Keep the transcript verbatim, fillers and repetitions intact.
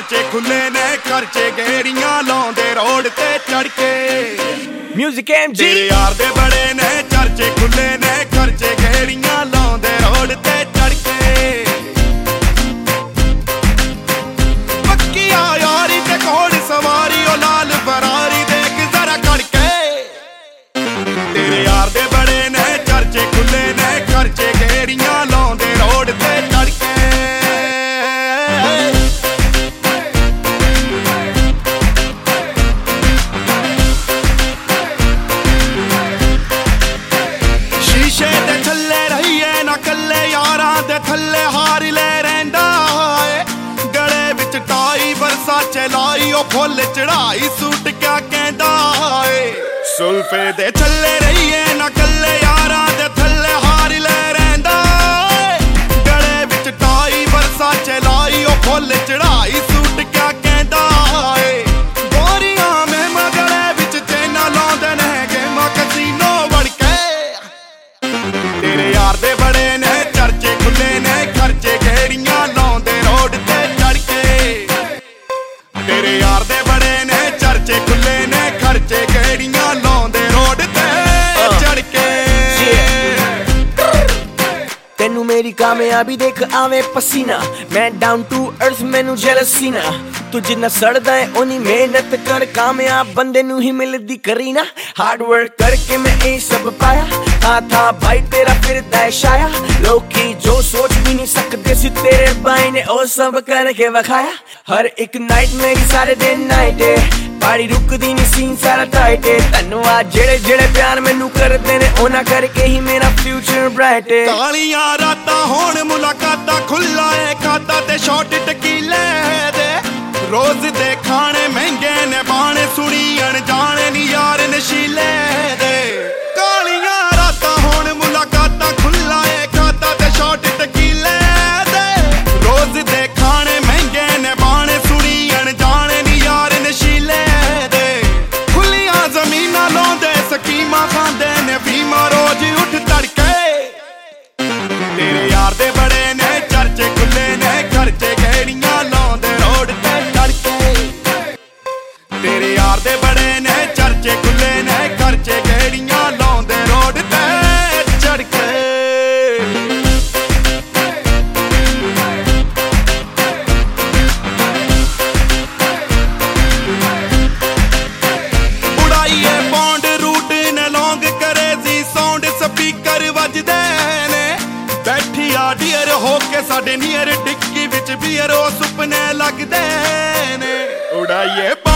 ਚਰਚੇ ਖੁੱਲੇ ਨੇ ਖਰਚੇ ਗੇੜੀਆਂ ਲਾਉਂਦੇ ਰੋਡ ਤੇ ਚੜ ਕੇ Music M G ਤੇਰੇ ਯਾਰ ਦੇ ਬੜੇ ਨੇ ਚਰਚੇ ਖੁੱਲੇ ਨੇ ਖਰਚੇ ਗੇੜੀਆਂ ਲਾਉਂਦੇ ਰੋਡ ਤੇ ਚੜ ਕੇ ਪੱਕੀ ਆ ਯਾਰੀ ਤੇ ਘੋੜ ਸਵਾਰੀ ਉਹ ਲਾਲ ਫਰਾਰੀ ਦੇਖ ਜ਼ਰਾ ਖੜ ਕੇ ਤੇਰੇ ਯਾਰ ਦੇ ਬੜੇ ਨੇ ਚਰਚੇ ਖੁੱਲੇ ਨੇ ਖਰਚੇ ਗੇੜੀਆਂ ਲਾਉਂਦੇ ਰੋਡ ਤੇ ਚੜ ਕੇ ਸ਼ੀਸ਼ੇ ਤੇ ਥੱਲੇ ਰਹੀਏ ਨਾ ਕੱਲੇ ਯਾਰਾਂ ਦੇ ਥੱਲੇ ਹਾਰ ਲੈ ਰਹਿੰਦਾ ਏ ਗਲੇ ਵਿੱਚ ਟਾਈ ਵਰਸਾਚੇ ਲਾਈ ਉਹ ਫੁੱਲ ਚੜਾਈ ਸੂਟ ਕਿਆ ਕਹਿੰਦਾ ਏ ਸੁਲਫੇ ਦੇ ਥੱਲੇ ਰਹੀਏ ਨਾ ਕੱਲੇ ਯਾਰਾਂ ਦੇ ਥੱਲੇ ਹਾਰ ਲੈ ਰਹਿੰਦਾ ਏ ਗਲੇ ਵਿੱਚ ਟਾਈ ਵਰਸਾਚੇ ਲਾਈ ਉਹ ਫੁੱਲ ਚੜਾਈ ਸੂਟ ਕਿਆ ਕਹਿੰਦਾ ਏ ਗੋਰੀਆਂ ਮਹਿਮਾ ਗਲੇ ਵਿੱਚ ਚੈਨਾ ਲਾਉਂਦੇ ਨੇ ਗੇਮਾਂ ਕਸੀਨੋ ਵੜ ਕੇ ਤੇਰੇ ਯਾਰ ਦੇ ਬੜੇ ਨੇ ਚਰਚੇ ਖੁੱਲੇ ਨੇ ਖਰਚੇ ਗੇੜੀਆਂ ਲਾਉਂਦੇ ਰੋਡ ਤੇ ਚੜ ਕੇ ਤੇਰੇ ਯਾਰ ਦੇ ਬੜੇ ਨੇ ਚਰਚੇ ਖੁੱਲੇ ਨੇ ਖਰਚੇ ਗੇੜੀਆਂ ਲਾਉਂਦੇ ਰੋਡ ਤੇ ਚੜ ਕੇ ਤੈਨੂੰ ਮੇਰੀ ਕਾਮਯਾਬੀ ਦੇਖ ਆਵੇਂ ਪਸੀਨਾ ਮੈਂ ਡਾਊਨ ਟੂ ਅਰਥ ਮੈਨੂੰ ਜੈਲਸੀ ਨਾ ਤੂੰ ਜਿੰਨਾ ਸੜਦਾ ਹੈ ਉਨੀ ਮਿਹਨਤ ਕਰ ਕਾਮਯਾਬ ਬੰਦੇ ਨੂੰ ਹੀ ਮਿਲਦੀ ਕਰੀਨਾ ਹਾਰਡ ਵਰਕ ਕਰਕੇ ਮੈਂ ਇਹ ਸਭ ਪਾਇਆ ਥਾਂ ਥਾਂ ਭਾਈ ਤੇਰਾ ਫਿਰਦਾ ਹੈ ਛਾਇਆ ਲੋਕੀ ਜੋ ਸੋਚ ਵੀ ਨਹੀਂ ਸਕਦੇ ਸੀ ਤੇਰੇ ਬਾਈ ਨੇ ਉਹ ਸਭ ਕਰਕੇ ਵਿਖਾਇਆ ਹਰ ਇੱਕ ਨਾਈਟ ਮੇਰੀ ਸਾਰੇ ਦਿਨ ਨਾਈਟ ਏ ਪਾੜੀ ਰੁਕਦੀ ਨਹੀਂ ਸੀਨ ਸਾਰਾ ਟਾਈਟ ਏ ਧੰਨਵਾਦ ਜਿਹੜੇ ਜਿਹੜੇ ਪਿਆਰ ਮੈਨੂੰ ਕਰਦੇ ਨੇ ਉਹਨਾਂ ਕਰਕੇ ਹੀ ਮੇਰਾ ਫਿਊਚਰ ਬ੍ਰਾਈਟ ਏ ਕਾਲੀਆਂ ਰਾਤਾਂ ਹੋਣ ਮੁਲਾਕਾਤਾਂ ਖੁੱਲਾ ਏ ਖਾਤਾ ਤੇ ਸ਼ਾਟ ਟਕੀਲੇ ਦੇ ਰੋਜ਼ ਦੇ ਖਾਣੇ ਮਹਿੰਗੇ ਨੇ ਬਾਣੇ ਸੁਣੀ ਅਣਜਾਣੇ ਨੀ ਯਾਰ ਨਸ਼ੀਲੇ ਦੇ ਕਾਲੀਆਂ ਰਾਤਾਂ ਹੋਣ ਮੁਲਾਕਾਤਾਂ ਖੁੱਲਾ ਏ ਖਾਤਾ ਤੇ ਸ਼ਾਟ ਟਕੀਲੇ ਦੇ ਰੋਜ਼ ਦੇ ਖਾਣੇ ਮਹਿੰਗੇ ਨੇ ਬਾਣੇ ਸੁਣੀ ਅਣਜਾਣੇ ਨੀ ਯਾਰ ਨਸ਼ੀਲੇ ਦੇ ਖੁੱਲੀਆਂ ਜ਼ਮੀਨਾਂ ਲਾਉਂਦੇ ਸਕੀਮਾਂ ਖਾਂਦੇ ਨੇ ਬੀਮਾ ਰੋਜ਼ ਉੱਠ ਤੜਕੇ ਤੇਰੇ ਯਾਰ ਦੇ ਬੜੇ ਨੇ ਚਰਚੇ ਖੁੱਲੇ ਨੇ ਖਰਚੇ ਗੇੜੀਆਂ ਲਾਉਂਦੇ ਰੋਡ ਤੇ ਚੜ ਕੇ ਤੇਰੇ ਯਾਰ ਦੇ ਬੜੇ ਨੇ ਚਰਚੇ ਖੁੱਲੇ ਨੇ ਖਰਚੇ ਗੇੜੀਆਂ ਲਾਉਂਦੇ ਰੋਡ ਤੇ ਚੜ ਕੇ ਉਡਾਈਏ ਬੌਂਡ ਰੂਟ ਨੇ ਲੌਂਗ ਕਰੇ ਸੀ ਸਾਊਂਡ ਸਪੀਕਰ ਵੱਜਦੇ ਨੇ ਬੈਠੀ ਆ ਡੀਅਰ ਹੋ ਕੇ ਸਾਡੇ ਨੀਅਰ ਡਿੱਕੀ ਵਿੱਚ ਬੀਅਰ ਉਹ ਸੁਪਨੇ ਲੱਗਦੇ ਨੇ ਉਡਾਈਏ